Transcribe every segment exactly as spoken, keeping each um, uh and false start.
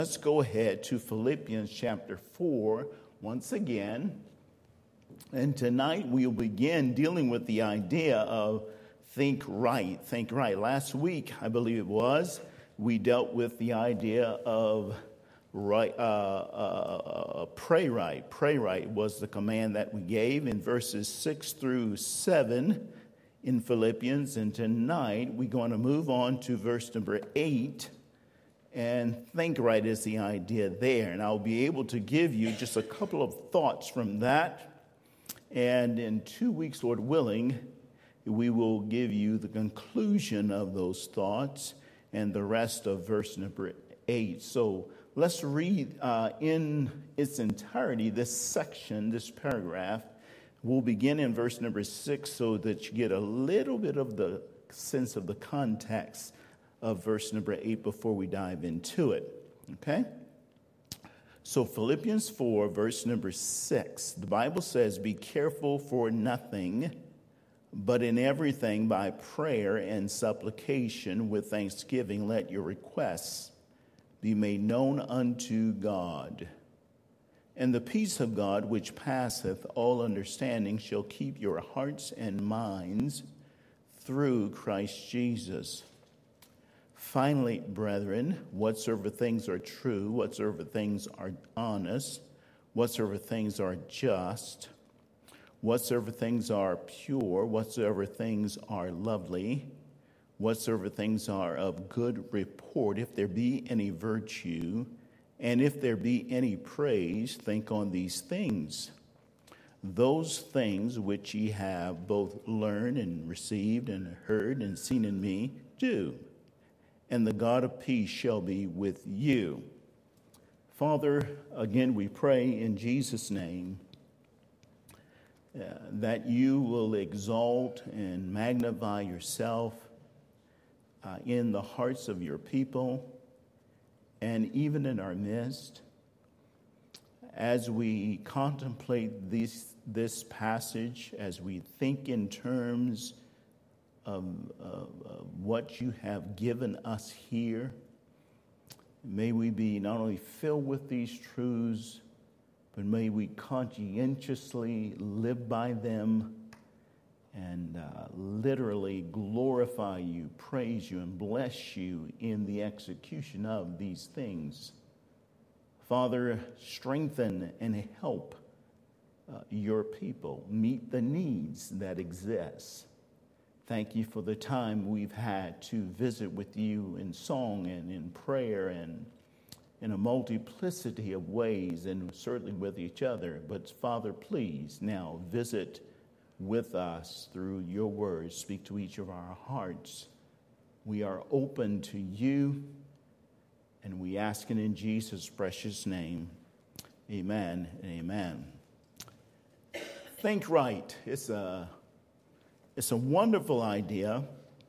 Let's go ahead to Philippians chapter four once again. And tonight we'll begin dealing with the idea of think right, think right. Last week, I believe it was, we dealt with the idea of right, uh, uh, pray right. Pray right was the command that we gave in verses six through seven in Philippians. And tonight we're going to move on to verse number eight. And think right is the idea there. And I'll be able to give you just a couple of thoughts from that. And in two weeks, Lord willing, we will give you the conclusion of those thoughts and the rest of verse number eight. So let's read uh, in its entirety this section, this paragraph. We'll begin in verse number six so that you get a little bit of the sense of the context of verse number eight before we dive into it. Okay? So Philippians four, verse number six, the Bible says, "Be careful for nothing, but in everything by prayer and supplication with thanksgiving let your requests be made known unto God. And the peace of God, which passeth all understanding, shall keep your hearts and minds through Christ Jesus. Finally, brethren, whatsoever things are true, whatsoever things are honest, whatsoever things are just, whatsoever things are pure, whatsoever things are lovely, whatsoever things are of good report, if there be any virtue, and if there be any praise, think on these things. Those things which ye have both learned and received and heard and seen in me, do. And the God of peace shall be with you." Father, again we pray in Jesus' name uh, that you will exalt and magnify yourself uh, in the hearts of your people and even in our midst. As we contemplate this, this passage, as we think in terms Of, of, of what you have given us here, may we be not only filled with these truths, but may we conscientiously live by them and uh, literally glorify you, praise you, and bless you in the execution of these things. Father, strengthen and help uh, your people meet the needs that exist. Thank you for the time we've had to visit with you in song and in prayer and in a multiplicity of ways, and certainly with each other. But Father, please now visit with us through your words. Speak to each of our hearts. We are open to you, and we ask it in Jesus' precious name. Amen and amen. Think right. It's a It's a wonderful idea,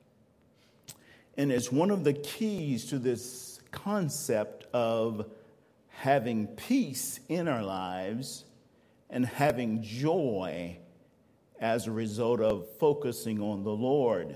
and it's one of the keys to this concept of having peace in our lives and having joy as a result of focusing on the Lord.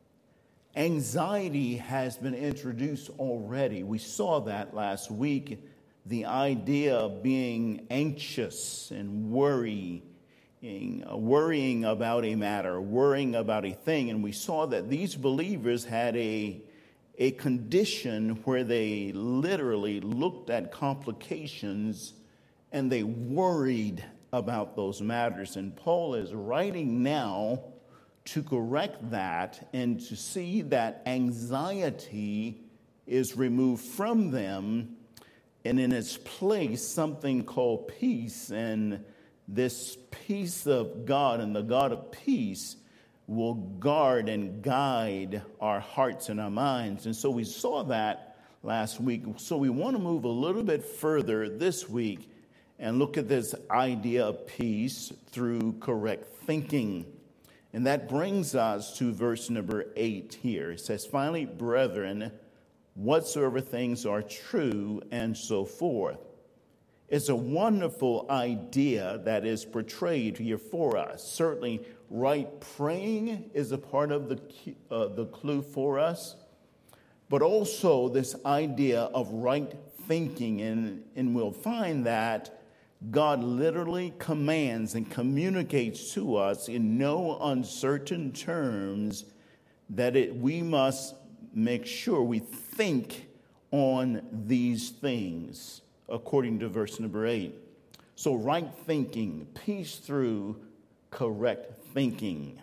Anxiety has been introduced already. We saw that last week, the idea of being anxious and worry. Worrying about a matter, worrying about a thing. And we saw that these believers had a, a condition where they literally looked at complications and they worried about those matters. And Paul is writing now to correct that and to see that anxiety is removed from them, and in its place something called peace. And this peace of God and the God of peace will guard and guide our hearts and our minds. And so we saw that last week. So we want to move a little bit further this week and look at this idea of peace through correct thinking. And that brings us to verse number eight here. It says, "Finally, brethren, whatsoever things are true," and so forth. It's a wonderful idea that is portrayed here for us. Certainly, right praying is a part of the uh, the clue for us, but also this idea of right thinking. And, and we'll find that God literally commands and communicates to us in no uncertain terms that it, we must make sure we think on these things, according to verse number eight. So right thinking, peace through correct thinking.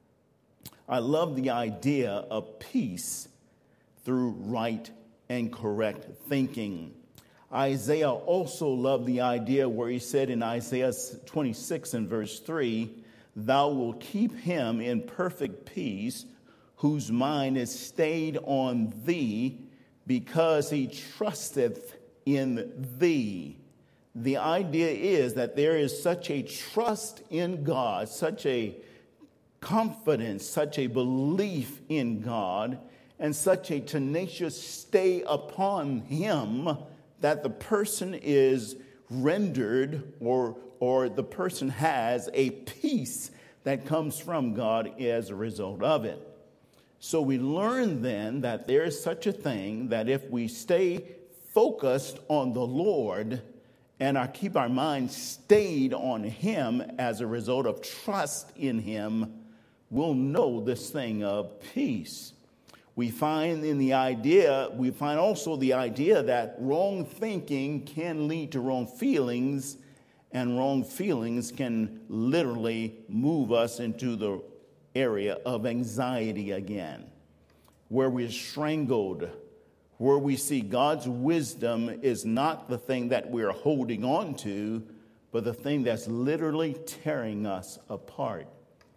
I love the idea of peace through right and correct thinking. Isaiah also loved the idea where he said in Isaiah twenty-six and verse three, "Thou wilt keep him in perfect peace, whose mind is stayed on thee, because he trusteth in thee." The idea is that there is such a trust in God, such a confidence, such a belief in God, and such a tenacious stay upon him that the person is rendered or, or the person has a peace that comes from God as a result of it. So we learn then that there is such a thing that if we stay focused on the Lord and our, keep our minds stayed on him as a result of trust in him, we'll know this thing of peace. We find in the idea, we find also the idea that wrong thinking can lead to wrong feelings, and wrong feelings can literally move us into the area of anxiety again, where we're strangled, where we see God's wisdom is not the thing that we're holding on to, but the thing that's literally tearing us apart.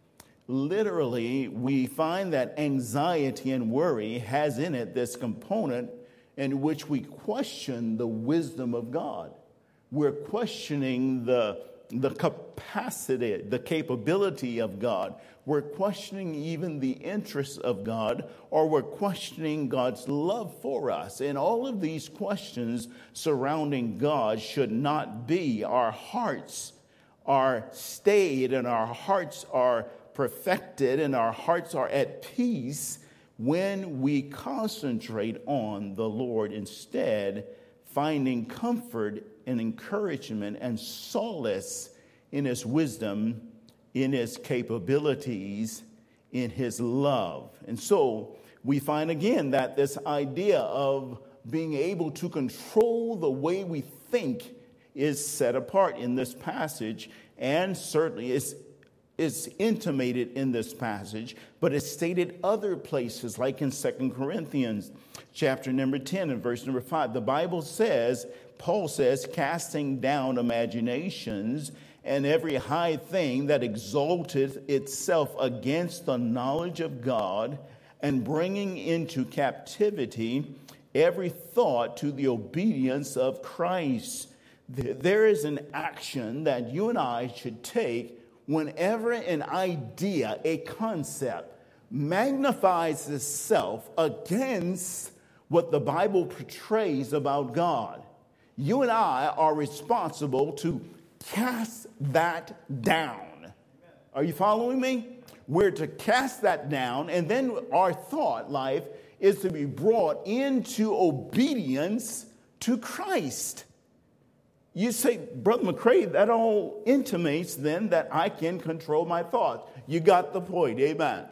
Literally, we find that anxiety and worry has in it this component in which we question the wisdom of God. We're questioning the, the capacity, the capability of God. We're questioning even the interests of God, or we're questioning God's love for us. And all of these questions surrounding God should not be. Our hearts are stayed and our hearts are perfected and our hearts are at peace when we concentrate on the Lord instead, finding comfort and encouragement and solace in his wisdom, in his capabilities, in his love. And so we find again that this idea of being able to control the way we think is set apart in this passage, and certainly is is intimated in this passage, but it's stated other places, like in Second Corinthians chapter number ten and verse number five. The Bible says, Paul says, casting down imaginations and every high thing that exalteth itself against the knowledge of God, and bringing into captivity every thought to the obedience of Christ. There is an action that you and I should take whenever an idea, a concept, magnifies itself against what the Bible portrays about God. You and I are responsible to cast that down. Are you following me? We're to cast that down, and then our thought life is to be brought into obedience to Christ. You say, Brother McCrae, that all intimates then that I can control my thoughts. You got the point, amen.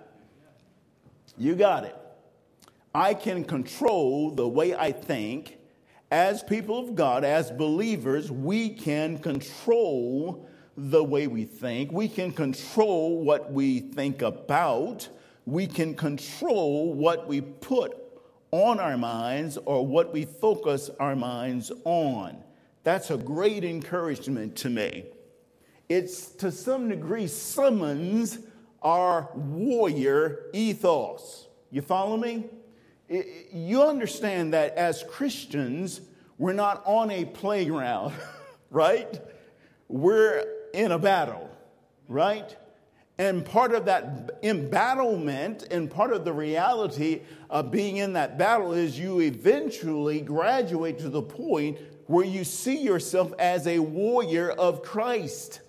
You got it. I can control the way I think. As people of God, as believers, we can control the way we think. We can control what we think about. We can control what we put on our minds or what we focus our minds on. That's a great encouragement to me. It's to some degree summons our warrior ethos. You follow me? You understand that as Christians, we're not on a playground, right? We're in a battle, right? And part of that embattlement and part of the reality of being in that battle is you eventually graduate to the point where you see yourself as a warrior of Christ.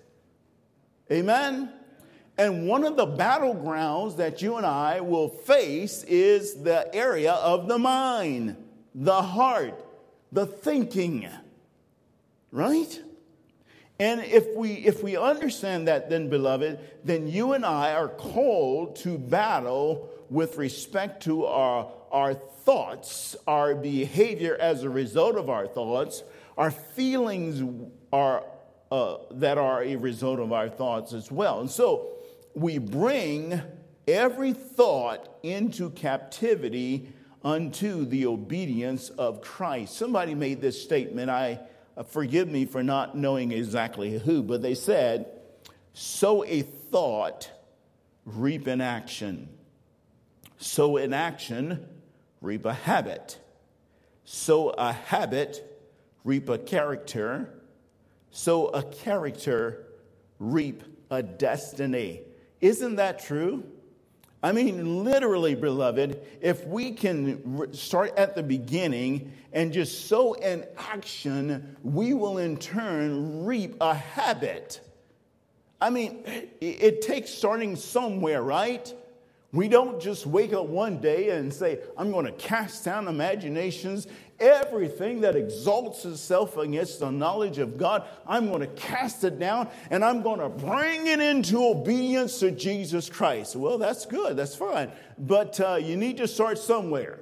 Amen? And one of the battlegrounds that you and I will face is the area of the mind, the heart, the thinking, right? And if we if we understand that, then, beloved, then you and I are called to battle with respect to our, our thoughts, our behavior as a result of our thoughts, our feelings are uh, that are a result of our thoughts as well. And so we bring every thought into captivity unto the obedience of Christ. Somebody made this statement. I uh, forgive me for not knowing exactly who, but they said, sow a thought, reap an action. Sow an action, reap a habit. Sow a habit, reap a character. Sow a character, reap a destiny. Isn't that true? I mean, literally, beloved, if we can start at the beginning and just sow an action, we will in turn reap a habit. I mean, it takes starting somewhere, right? We don't just wake up one day and say, I'm going to cast down imaginations, everything that exalts itself against the knowledge of God. I'm going to cast it down and I'm going to bring it into obedience to Jesus Christ. Well, that's good. That's fine. But uh, you need to start somewhere.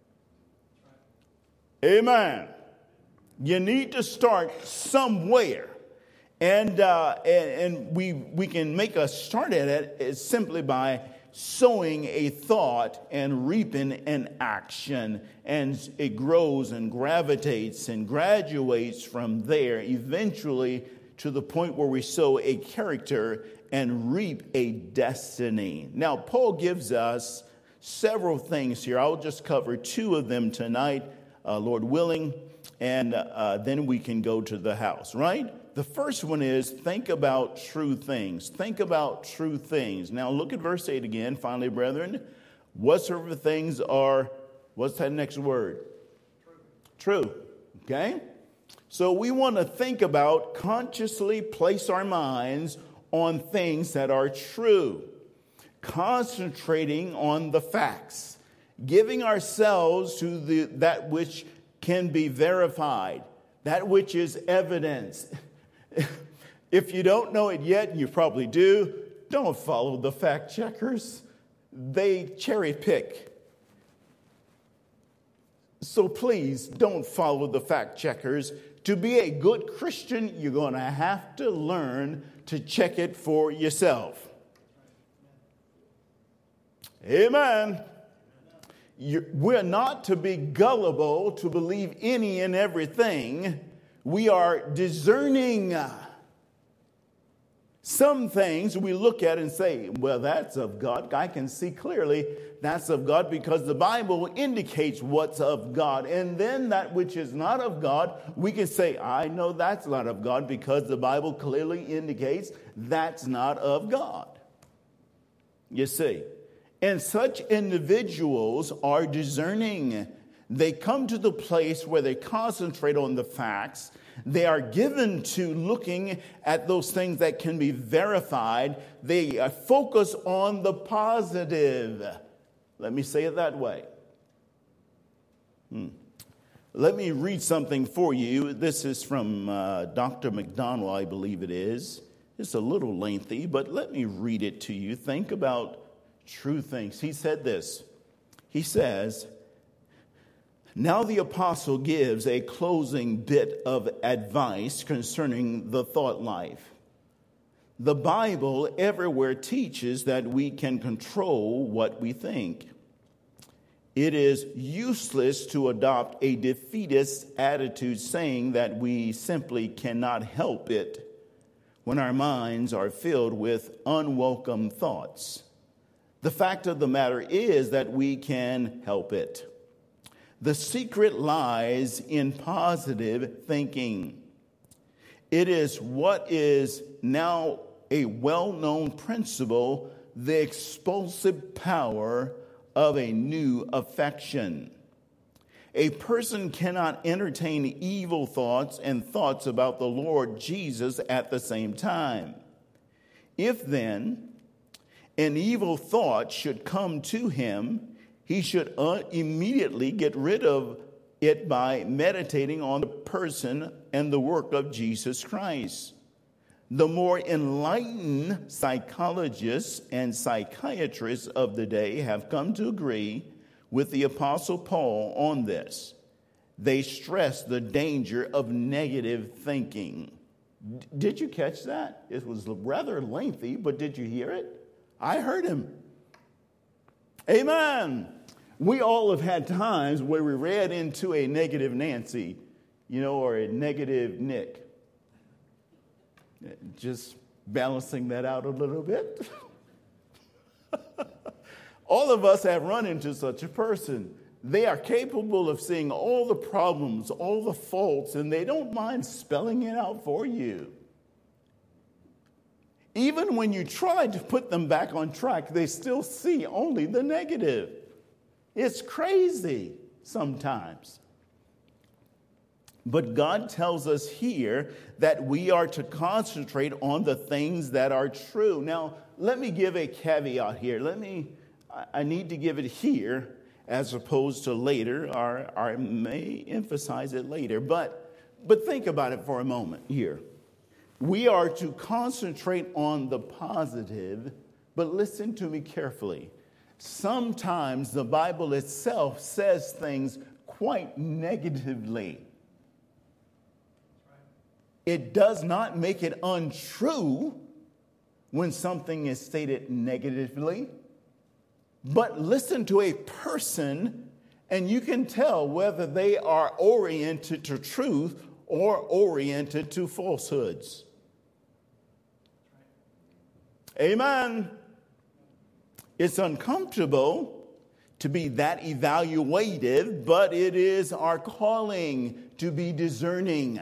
Amen. You need to start somewhere. And, uh, and, and we, we can make a start at it simply by sowing a thought and reaping an action, and it grows and gravitates and graduates from there eventually to the point where we sow a character and reap a destiny. Now, Paul gives us several things here. I'll just cover two of them tonight, uh, Lord willing, and uh, then we can go to the house, right? The first one is think about true things. Think about true things. Now look at verse eight again. Finally, brethren, whatsoever things are, what's that next word? True. True. Okay? So we want to think about, consciously place our minds on things that are true. Concentrating on the facts. Giving ourselves to the that which can be verified. That which is evidence. If you don't know it yet, and you probably do, don't follow the fact checkers. They cherry pick. So please don't follow the fact checkers. To be a good Christian, you're going to have to learn to check it for yourself. Amen. You're, we're not to be gullible to believe any and everything. We are discerning. Some things we look at and say, well, that's of God. I can see clearly that's of God because the Bible indicates what's of God. And then that which is not of God, we can say, I know that's not of God because the Bible clearly indicates that's not of God. You see, and such individuals are discerning. They come to the place where they concentrate on the facts. They are given to looking at those things that can be verified. They focus on the positive. Let me say it that way. Hmm. Let me read something for you. This is from uh, Doctor McDonald, I believe it is. It's a little lengthy, but let me read it to you. Think about true things. He said this. He says, now the apostle gives a closing bit of advice concerning the thought life. The Bible everywhere teaches that we can control what we think. It is useless to adopt a defeatist attitude saying that we simply cannot help it when our minds are filled with unwelcome thoughts. The fact of the matter is that we can help it. The secret lies in positive thinking. It is what is now a well-known principle, the explosive power of a new affection. A person cannot entertain evil thoughts and thoughts about the Lord Jesus at the same time. If then an evil thought should come to him, he should uh, immediately get rid of it by meditating on the person and the work of Jesus Christ. The more enlightened psychologists and psychiatrists of the day have come to agree with the Apostle Paul on this. They stress the danger of negative thinking. D- did you catch that? It was rather lengthy, but did you hear it? I heard him. Amen. We all have had times where we read into a negative Nancy, you know, or a negative Nick. Just balancing that out a little bit. All of us have run into such a person. They are capable of seeing all the problems, all the faults, and they don't mind spelling it out for you. Even when you try to put them back on track, they still see only the negative. It's crazy sometimes. But God tells us here that we are to concentrate on the things that are true. Now, let me give a caveat here. Let me, I need to give it here as opposed to later, or, or I may emphasize it later. But, but think about it for a moment here. We are to concentrate on the positive, but listen to me carefully. Sometimes the Bible itself says things quite negatively. It does not make it untrue when something is stated negatively. But listen to a person, and you can tell whether they are oriented to truth or oriented to falsehoods. Amen. It's uncomfortable to be that evaluative, but it is our calling to be discerning.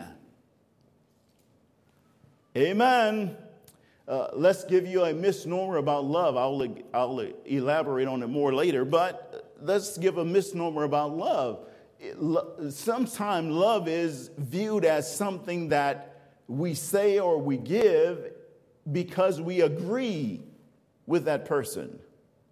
Amen. Uh, let's give you a misnomer about love. I'll, I'll elaborate on it more later, but let's give a misnomer about love. Sometimes love is viewed as something that we say or we give because we agree with that person.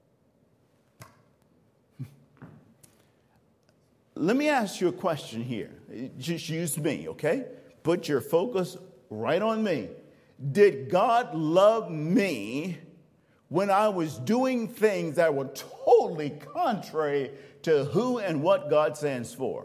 Let me ask you a question here. Just use me, okay? Put your focus right on me. Did God love me when I was doing things that were totally contrary to who and what God stands for?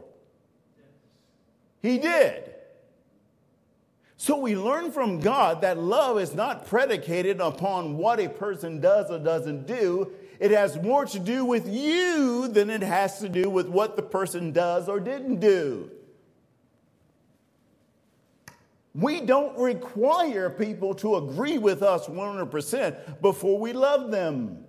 He did. So we learn from God that love is not predicated upon what a person does or doesn't do. It has more to do with you than it has to do with what the person does or didn't do. We don't require people to agree with us one hundred percent before we love them.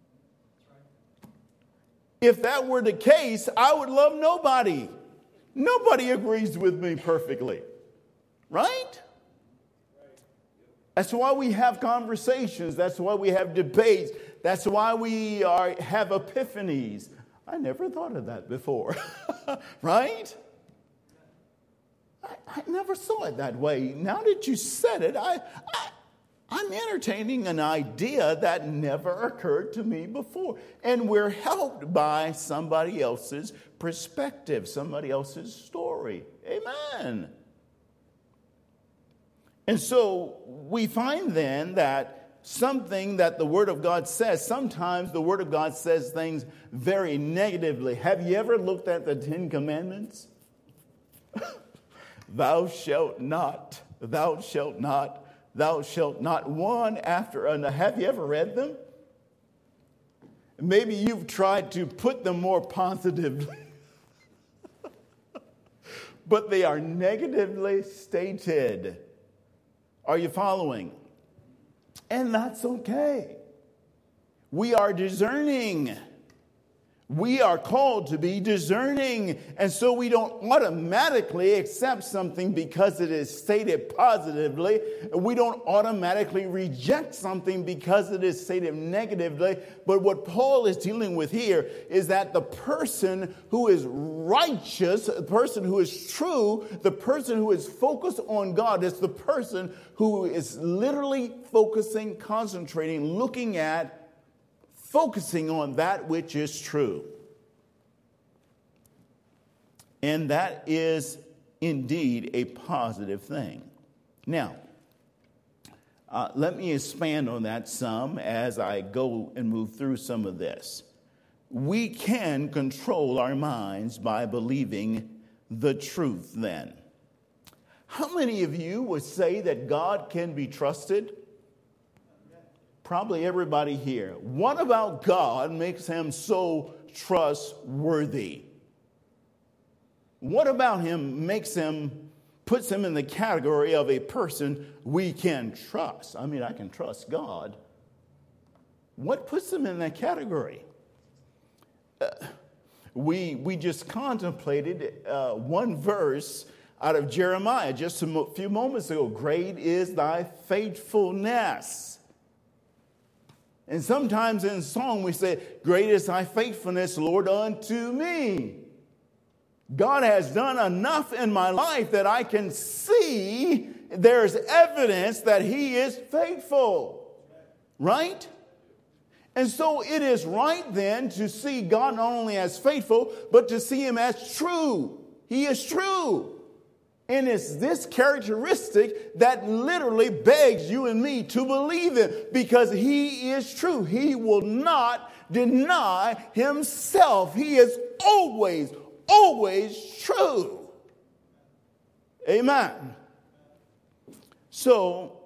If that were the case, I would love nobody. Nobody agrees with me perfectly. Right? That's why we have conversations. That's why we have debates. That's why we are, have epiphanies. I never thought of that before. Right? I, I never saw it that way. Now that you said it, I, I, I'm entertaining an idea that never occurred to me before. And we're helped by somebody else's perspective, somebody else's story. Amen. And so we find then that something that the Word of God says, sometimes the Word of God says things very negatively. Have you ever looked at the Ten Commandments? Thou shalt not, thou shalt not, thou shalt not, one after another. Have you ever read them? Maybe you've tried to put them more positively. But they are negatively stated. Are you following? And that's okay. We are discerning. We are called to be discerning. And so we don't automatically accept something because it is stated positively. We don't automatically reject something because it is stated negatively. But what Paul is dealing with here is that the person who is righteous, the person who is true, the person who is focused on God is the person who is literally focusing, concentrating, looking at, focusing on that which is true. And that is indeed a positive thing. Now, uh, let me expand on that some as I go and move through some of this. We can control our minds by believing the truth then. How many of you would say that God can be trusted? Probably everybody here. What about God makes him so trustworthy? What about him makes him, puts him in the category of a person we can trust? I mean, I can trust God. What puts him in that category? Uh, we, we just contemplated uh, one verse out of Jeremiah just a mo- few moments ago. Great is thy faithfulness. And sometimes in song we say, great is thy faithfulness, Lord, unto me. God has done enough in my life that I can see there's evidence that he is faithful. Right? And so it is right then to see God not only as faithful, but to see him as true. He is true. And it's this characteristic that literally begs you and me to believe him, because he is true. He will not deny himself. He is always, always true. Amen. So,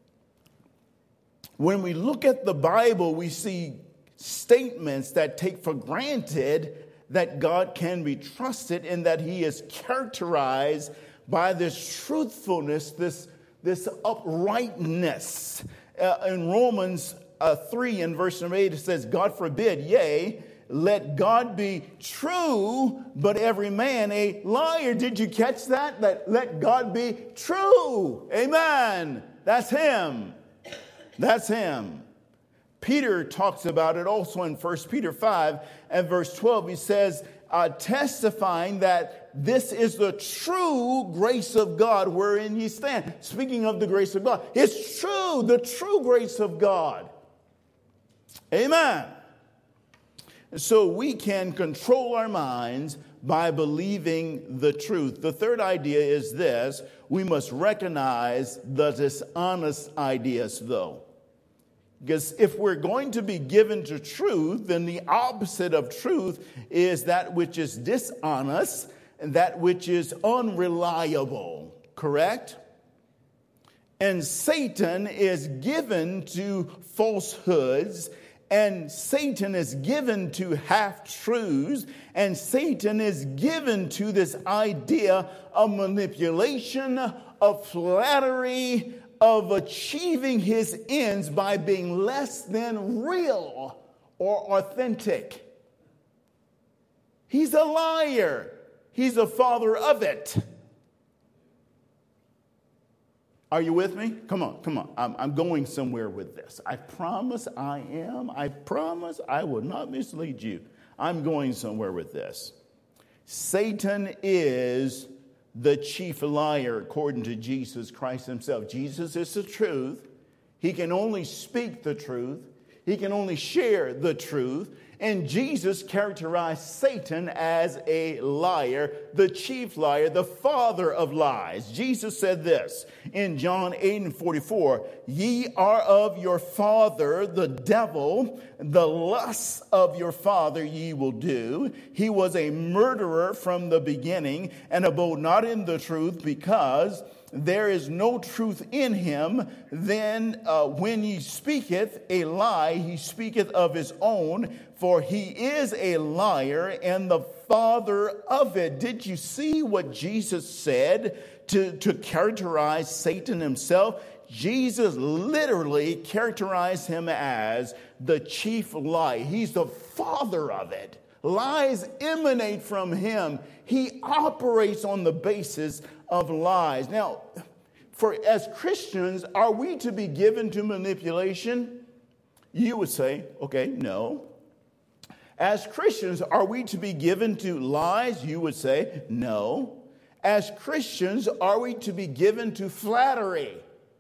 when we look at the Bible, we see statements that take for granted that God can be trusted and that he is characterized by this truthfulness, this, this uprightness. Uh, in Romans uh, three and verse number eight, it says, God forbid, yea, let God be true, but every man a liar. Did you catch that? That let God be true. Amen. That's him. That's him. Peter talks about it also in First Peter five and verse twelve. He says, uh, testifying that this is the true grace of God wherein ye stand. Speaking of the grace of God, it's true, the true grace of God. Amen. So we can control our minds by believing the truth. The third idea is this: we must recognize the dishonest ideas, though. Because if we're going to be given to truth, then the opposite of truth is that which is dishonest and that which is unreliable. Correct? And Satan is given to falsehoods, and Satan is given to half-truths, and Satan is given to this idea of manipulation, of flattery, of achieving his ends by being less than real or authentic. He's a liar. He's a father of it. Are you with me? Come on, come on. I'm, I'm going somewhere with this. I promise I am. I promise I will not mislead you. I'm going somewhere with this. Satan is the chief liar according to Jesus Christ himself. Jesus is the truth. He can only speak the truth. He can only share the truth. And Jesus characterized Satan as a liar, the chief liar, the father of lies. Jesus said this in John eight and forty-four, ye are of your father, the devil, the lusts of your father ye will do. He was a murderer from the beginning and abode not in the truth, because there is no truth in him. Then uh, when he speaketh a lie, he speaketh of his own, for he is a liar and the father of it. Did you see what Jesus said to, to characterize Satan himself? Jesus literally characterized him as the chief lie. He's the father of it. Lies emanate from him. He operates on the basis of lies. Now, for as Christians, are we to be given to manipulation? You would say, okay, no. As Christians, are we to be given to lies? You would say, no. As Christians, are we to be given to flattery?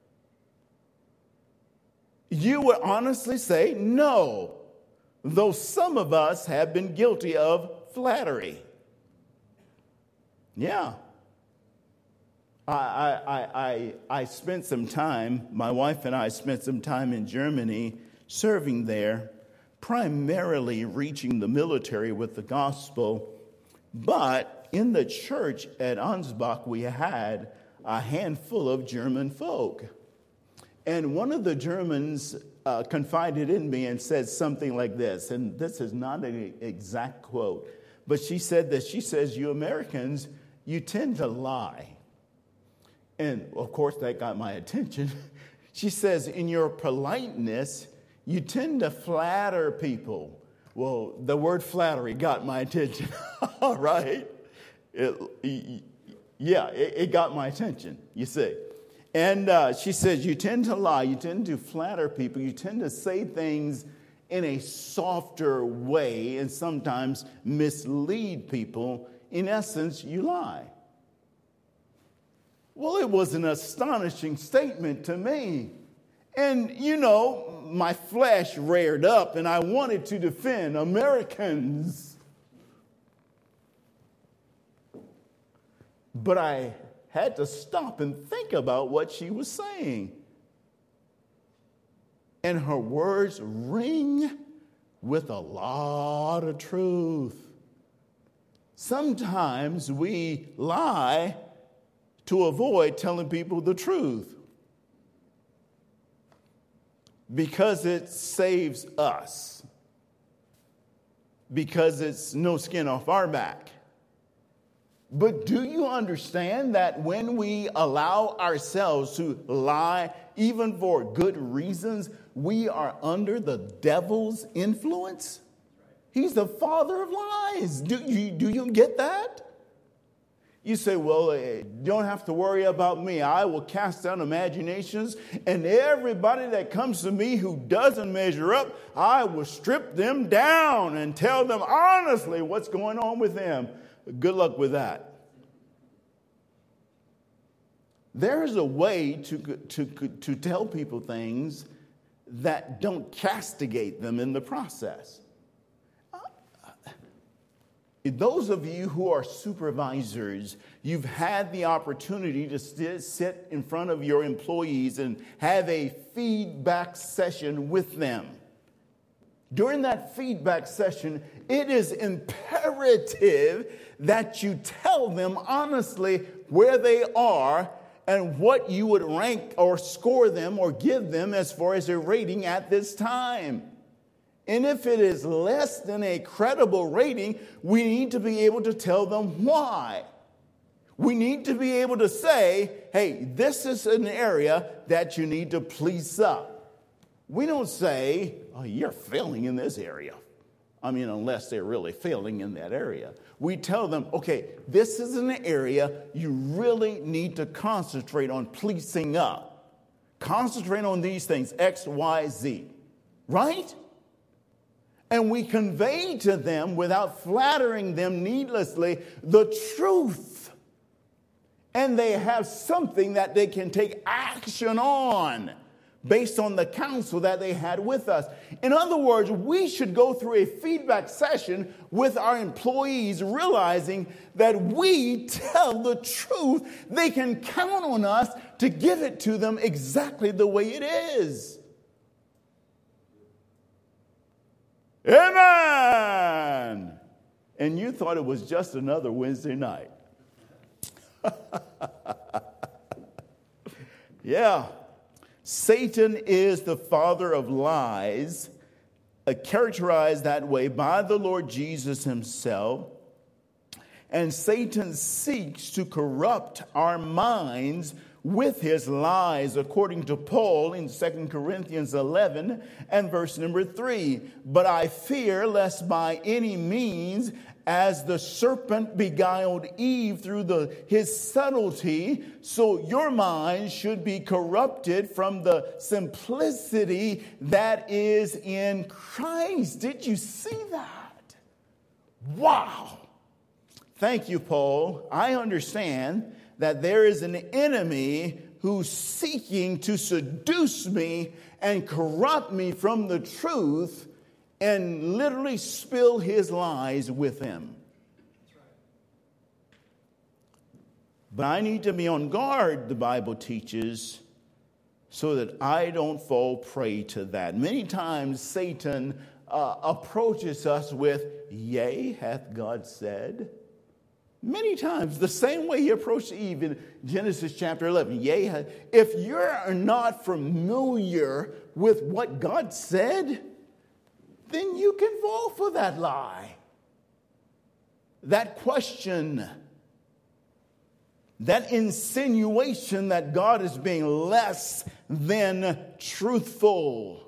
You would honestly say, no. Though some of us have been guilty of flattery. Yeah. I, I, I, I spent some time, my wife and I spent some time in Germany serving there, primarily reaching the military with the gospel. But in the church at Ansbach, we had a handful of German folk. And one of the Germans uh, confided in me and said something like this, and this is not an exact quote, but she said that, she says, you Americans, you tend to lie. And, of course, that got my attention. She says, in your politeness, you tend to flatter people. Well, the word flattery got my attention, all right? It, yeah, it, it got my attention, you see. And uh, she says, you tend to lie, you tend to flatter people, you tend to say things in a softer way and sometimes mislead people. In essence, you lie. Well, it was an astonishing statement to me. And, you know, my flesh reared up and I wanted to defend Americans. But I had to stop and think about what she was saying. And her words ring with a lot of truth. Sometimes we lie to avoid telling people the truth because it saves us, because it's no skin off our back. But do you understand that when we allow ourselves to lie, even for good reasons, we are under the devil's influence? He's the father of lies. Do you, do you get that? You say, well, you don't have to worry about me. I will cast down imaginations, and everybody that comes to me who doesn't measure up, I will strip them down and tell them honestly what's going on with them. Good luck with that. There is a way to, to, to tell people things that don't castigate them in the process. Those of you who are supervisors, you've had the opportunity to sit in front of your employees and have a feedback session with them. During that feedback session, it is imperative that you tell them honestly where they are and what you would rank or score them or give them as far as a rating at this time. And if it is less than a credible rating, we need to be able to tell them why. We need to be able to say, hey, this is an area that you need to police up. We don't say, oh, you're failing in this area. I mean, unless they're really failing in that area. We tell them, okay, this is an area you really need to concentrate on policing up. Concentrate on these things, X, Y, Z. Right? And we convey to them, without flattering them needlessly, the truth. And they have something that they can take action on based on the counsel that they had with us. In other words, we should go through a feedback session with our employees, realizing that we tell the truth. They can count on us to give it to them exactly the way it is. Amen. And you thought it was just another Wednesday night. Yeah. Satan is the father of lies, uh, characterized that way by the Lord Jesus himself. And Satan seeks to corrupt our minds with his lies, according to Paul in Second Corinthians eleven and verse number three. But I fear lest by any means, as the serpent beguiled Eve through the, his subtlety, so your mind should be corrupted from the simplicity that is in Christ. Did you see that? Wow. Thank you, Paul. I understand that there is an enemy who's seeking to seduce me and corrupt me from the truth and literally spill his lies with him. But I need to be on guard, the Bible teaches, so that I don't fall prey to that. Many times Satan uh, approaches us with, yea, hath God said? Many times, the same way he approached Eve in Genesis chapter eleven. Yea, if you're not familiar with what God said, then you can fall for that lie. That question, that insinuation that God is being less than truthful.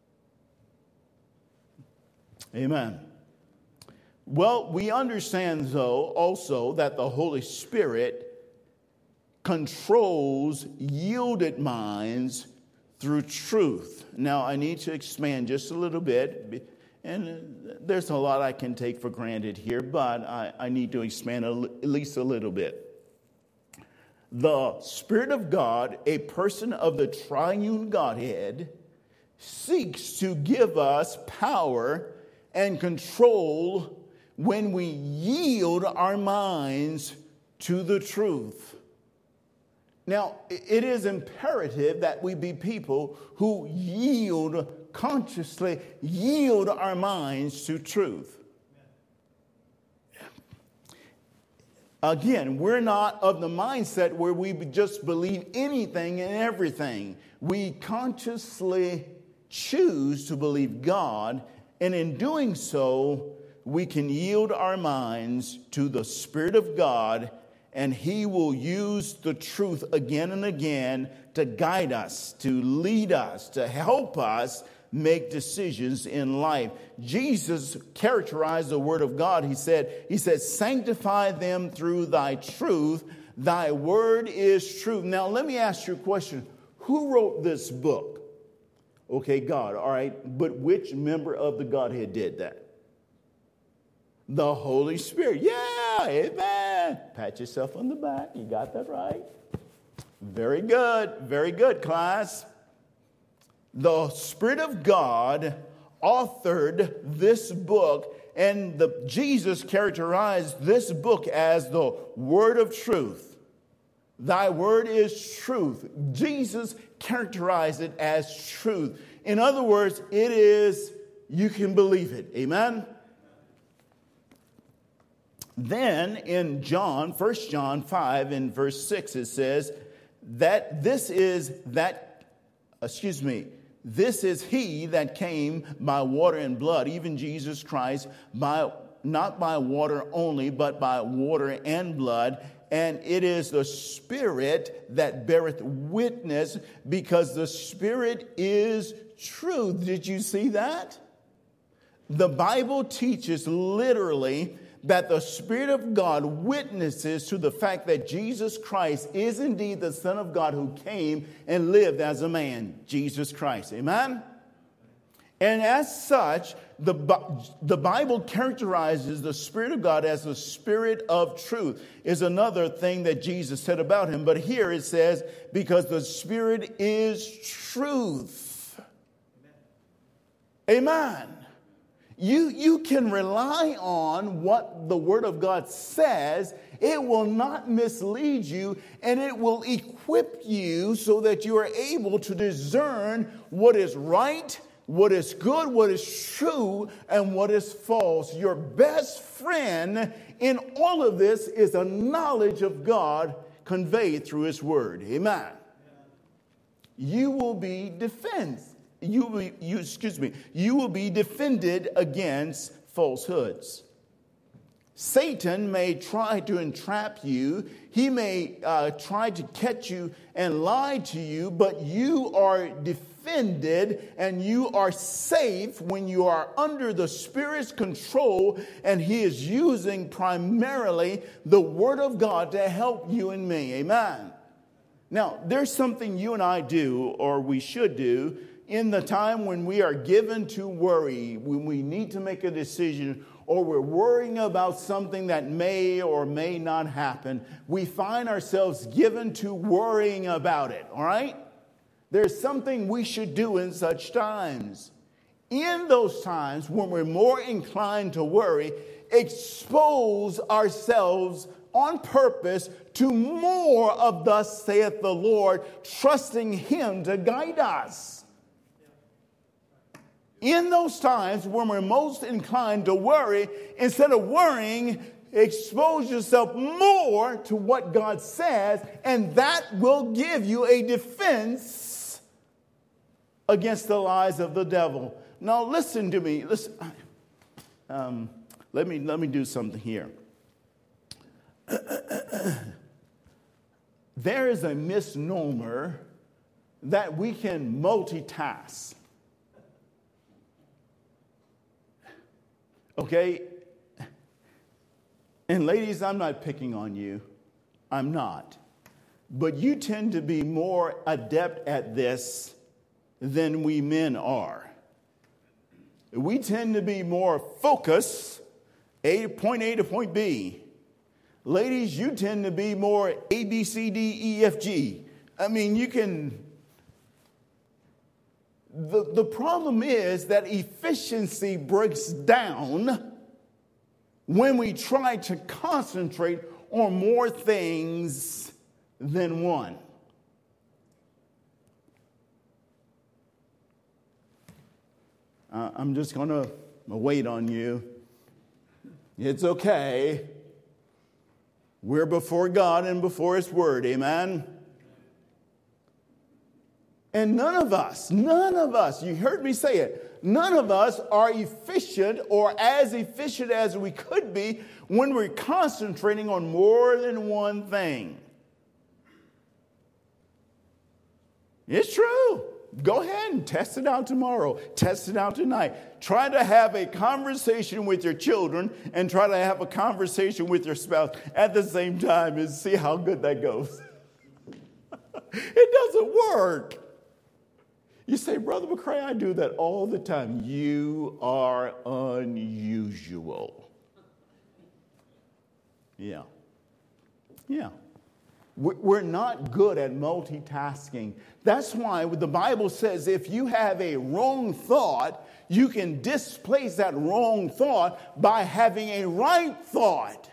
Amen. Well, we understand, though, also that the Holy Spirit controls yielded minds through truth. Now, I need to expand just a little bit, and there's a lot I can take for granted here, but I, I need to expand a, at least a little bit. The Spirit of God, a person of the triune Godhead, seeks to give us power and control when we yield our minds to the truth. Now, it is imperative that we be people who yield, consciously yield our minds to truth. Again, we're not of the mindset where we just believe anything and everything. We consciously choose to believe God, and in doing so, we can yield our minds to the Spirit of God, and He will use the truth again and again to guide us, to lead us, to help us make decisions in life. Jesus characterized the Word of God. He said, He said, sanctify them through thy truth. Thy word is truth. Now, let me ask you a question. Who wrote this book? Okay, God, all right. But which member of the Godhead did that? The Holy Spirit. Yeah, amen. Pat yourself on the back. You got that right. Very good. Very good, class. The Spirit of God authored this book, and the, Jesus characterized this book as the word of truth. Thy word is truth. Jesus characterized it as truth. In other words, it is, you can believe it. Amen? Then in John, First John five in verse six, it says that this is that, excuse me, this is he that came by water and blood, even Jesus Christ, by not by water only, but by water and blood. And it is the Spirit that beareth witness, because the Spirit is truth. Did you see that? The Bible teaches literally that the Spirit of God witnesses to the fact that Jesus Christ is indeed the Son of God who came and lived as a man, Jesus Christ. Amen? And as such, the, the Bible characterizes the Spirit of God as the Spirit of truth, is another thing that Jesus said about him. But here it says, because the Spirit is truth. Amen. Amen. You, you can rely on what the Word of God says. It will not mislead you, and it will equip you so that you are able to discern what is right, what is good, what is true, and what is false. Your best friend in all of this is a knowledge of God conveyed through His Word. Amen. You will be defensed. You will, you, excuse me, you will be defended against falsehoods. Satan may try to entrap you. He may uh, try to catch you and lie to you, but you are defended and you are safe when you are under the Spirit's control, and He is using primarily the Word of God to help you and me. Amen. Now, there's something you and I do, or we should do, in the time when we are given to worry, when we need to make a decision, or we're worrying about something that may or may not happen, we find ourselves given to worrying about it, all right? There's something we should do in such times. In those times when we're more inclined to worry, expose ourselves on purpose to more of thus saith the Lord, trusting him to guide us. In those times when we're most inclined to worry, instead of worrying, expose yourself more to what God says, and that will give you a defense against the lies of the devil. Now listen to me. Listen. Um, let me let me do something here. There is a misnomer that we can multitask. Okay? And ladies, I'm not picking on you. I'm not. But you tend to be more adept at this than we men are. We tend to be more focused, A, point A to point B. Ladies, you tend to be more A, B, C, D, E, F, G. I mean, you can... The, the problem is that efficiency breaks down when we try to concentrate on more things than one. Uh, I'm just going to wait on you. It's okay. We're before God and before His Word. Amen? And none of us, none of us, you heard me say it, none of us are efficient or as efficient as we could be when we're concentrating on more than one thing. It's true. Go ahead and test it out tomorrow. Test it out tonight. Try to have a conversation with your children and try to have a conversation with your spouse at the same time and see how good that goes. It doesn't work. You say, Brother McCray, I do that all the time. You are unusual. Yeah. Yeah. We're not good at multitasking. That's why the Bible says if you have a wrong thought, you can displace that wrong thought by having a right thought.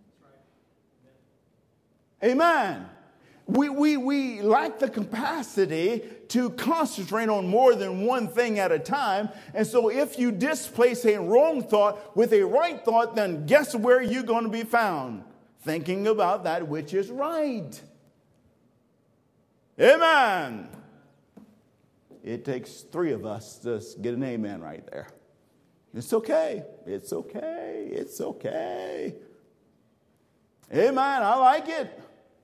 Amen. We, we, we lack the capacity to concentrate on more than one thing at a time. And so if you displace a wrong thought with a right thought, then guess where you're going to be found? Thinking about that which is right. Amen. It takes three of us to get an amen right there. It's okay. It's okay. It's okay. Amen. I like it.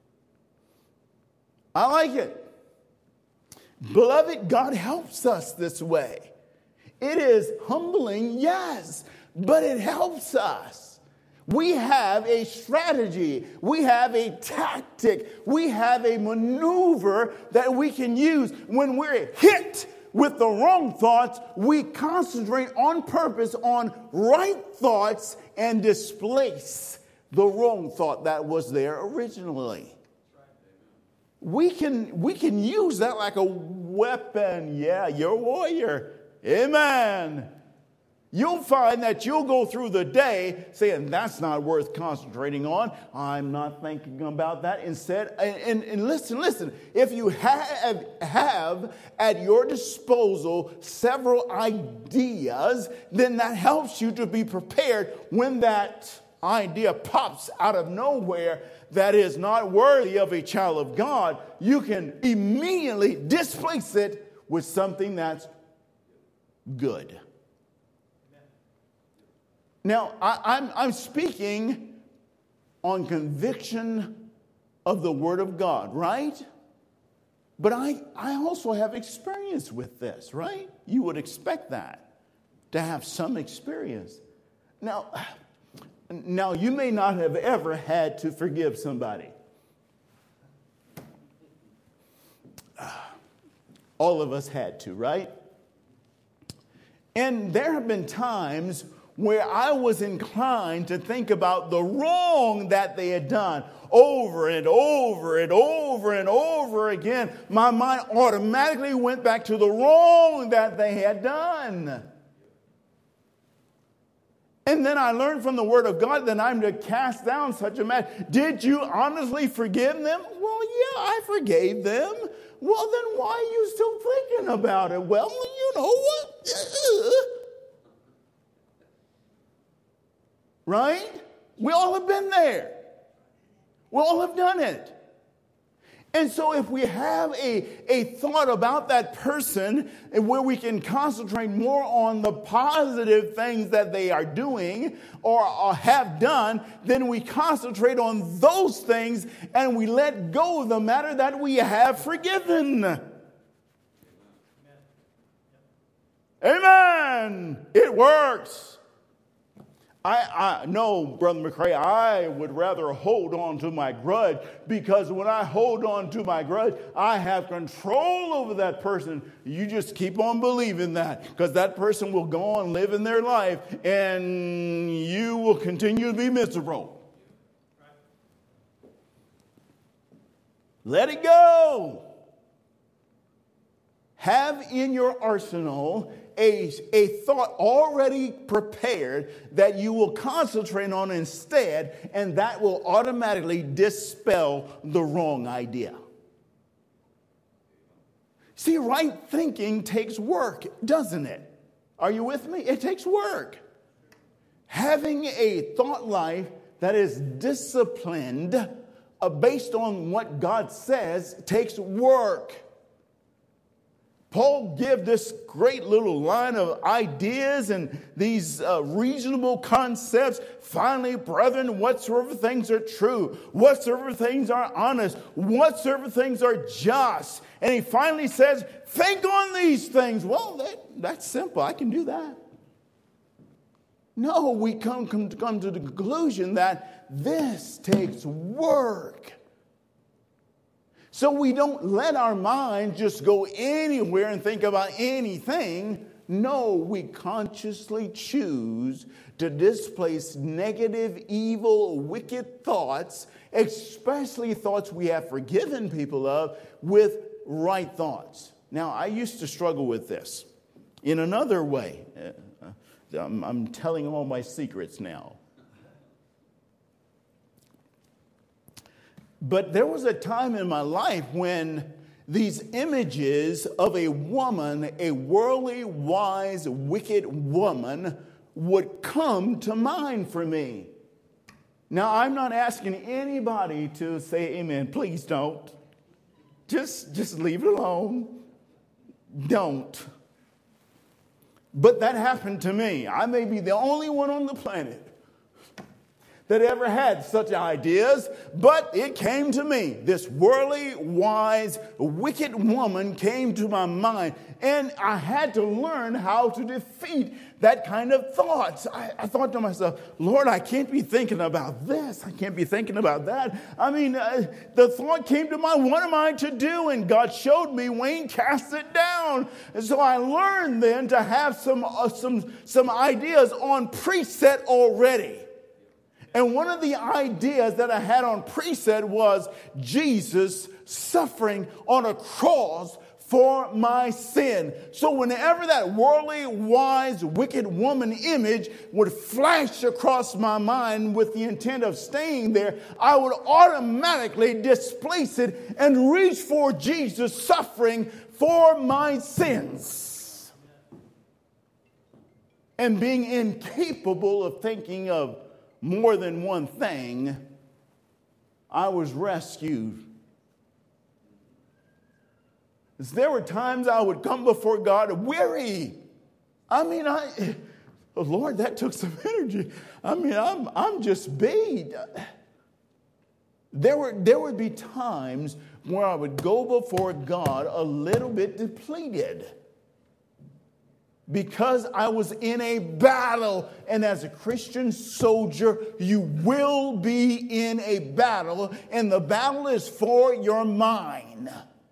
I like it. Beloved, God helps us this way. It is humbling, yes, but it helps us. We have a strategy. We have a tactic. We have a maneuver that we can use. When we're hit with the wrong thoughts, we concentrate on purpose on right thoughts and displace the wrong thought that was there originally. We can, we can use that like a weapon. Yeah, you're a warrior. Amen. You'll find that you'll go through the day saying, that's not worth concentrating on. I'm not thinking about that. Instead, and, and, and listen, listen. If you have, have at your disposal several ideas, then that helps you to be prepared when that idea pops out of nowhere that is not worthy of a child of God. You can immediately displace it with something that's good. Now, I, I'm, I'm speaking on conviction of the Word of God, right? But I, I also have experience with this, right? You would expect that, to have some experience. Now, now you may not have ever had to forgive somebody. All of us had to, right? And there have been times where I was inclined to think about the wrong that they had done over and over and over and over again. My mind automatically went back to the wrong that they had done. And then I learned from the Word of God that I'm to cast down such a man. Did you honestly forgive them? Well, yeah, I forgave them. Well, then why are you still thinking about it? Well, you know what? Right? We all have been there. We all have done it. And so if we have a, a thought about that person where we can concentrate more on the positive things that they are doing or, or have done, then we concentrate on those things and we let go of the matter that we have forgiven. Amen. Amen. It works. I, I no, Brother McCray, I would rather hold on to my grudge, because when I hold on to my grudge, I have control over that person. You just keep on believing that, because that person will go on living their life and you will continue to be miserable. Let it go. Have in your arsenal A, a thought already prepared that you will concentrate on instead, and that will automatically dispel the wrong idea. See, right thinking takes work, doesn't it? Are you with me? It takes work. Having a thought life that is disciplined uh, based on what God says takes work. Paul gives this great little line of ideas and these uh, reasonable concepts. Finally, brethren, whatsoever things are true, whatsoever things are honest, whatsoever things are just. And he finally says, think on these things. Well, that, that's simple. I can do that. No, we come, come, come to the conclusion that this takes work. So we don't let our mind just go anywhere and think about anything. No, we consciously choose to displace negative, evil, wicked thoughts, especially thoughts we have forgiven people of, with right thoughts. Now, I used to struggle with this in another way. Uh, I'm, I'm telling all my secrets now. But there was a time in my life when these images of a woman, a worldly, wise, wicked woman, would come to mind for me. Now, I'm not asking anybody to say amen. Please don't. Just, just leave it alone. Don't. But that happened to me. I may be the only one on the planet that ever had such ideas, but it came to me. This worldly, wise, wicked woman came to my mind, and I had to learn how to defeat that kind of thoughts. I, I thought to myself, Lord, I can't be thinking about this. I can't be thinking about that. I mean, uh, the thought came to mind, what am I to do? And God showed me, Wayne, cast it down. And so I learned then to have some, uh, some, some ideas on preset already. And one of the ideas that I had on preset was Jesus suffering on a cross for my sin. So whenever that worldly, wise, wicked woman image would flash across my mind with the intent of staying there, I would automatically displace it and reach for Jesus suffering for my sins. And being incapable of thinking of more than one thing, I was rescued. There were times I would come before God weary. I mean, I, oh Lord, that took some energy. I mean, I'm I'm just beat. There were there would be times where I would go before God a little bit depleted, because I was in a battle. And as a Christian soldier, you will be in a battle. And the battle is for your mind.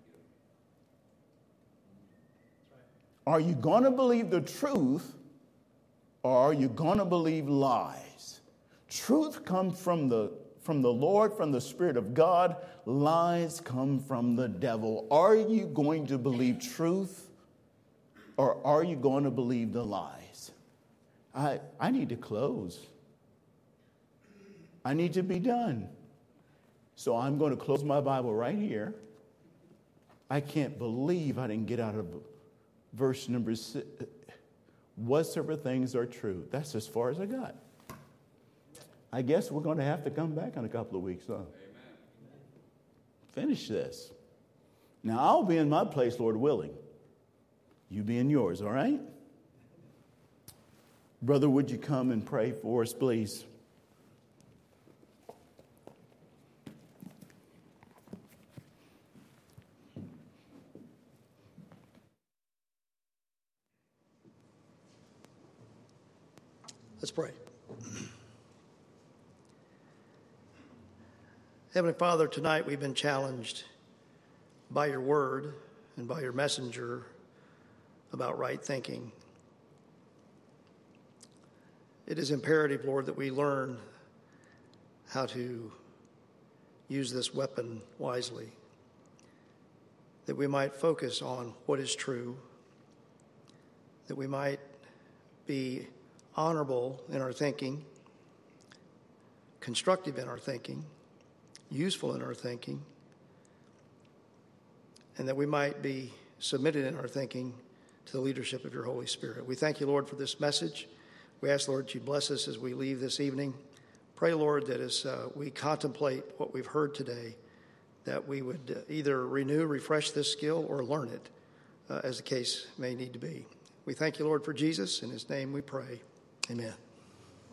Are you going to believe the truth, or are you going to believe lies? Truth comes from the, from the Lord, from the Spirit of God. Lies come from the devil. Are you going to believe truth, or are you going to believe the lies? I, I need to close. I need to be done. So I'm going to close my Bible right here. I can't believe I didn't get out of verse number six. Whatsoever things are true. That's as far as I got. I guess we're going to have to come back in a couple of weeks, huh? Amen. Finish this. Now, I'll be in my place, Lord willing. You be in yours, all right? Brother, would you come and pray for us, please? Let's pray. Heavenly Father, tonight we've been challenged by your word and by your messenger about right thinking. It is imperative, Lord, that we learn how to use this weapon wisely, that we might focus on what is true, that we might be honorable in our thinking, constructive in our thinking, useful in our thinking, and that we might be submitted in our thinking to the leadership of your Holy Spirit. We thank you, Lord, for this message. We ask, Lord, you bless us as we leave this evening. Pray, Lord, that as uh, we contemplate what we've heard today, that we would uh, either renew, refresh this skill, or learn it, uh, as the case may need to be. We thank you, Lord, for Jesus. In his name we pray. Amen.